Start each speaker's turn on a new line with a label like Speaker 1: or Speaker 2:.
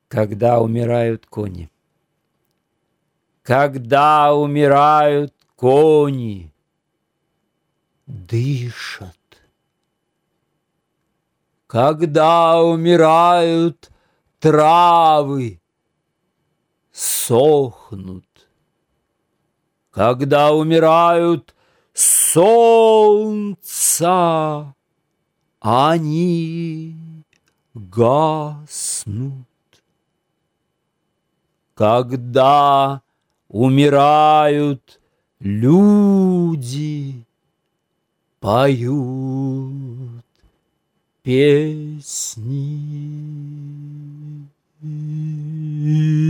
Speaker 1: Когда умирают кони. Когда умирают кони, дышат. Когда умирают травы, сохнут. Когда умирают солнца, они гаснут. Когда умирают люди, поют песни.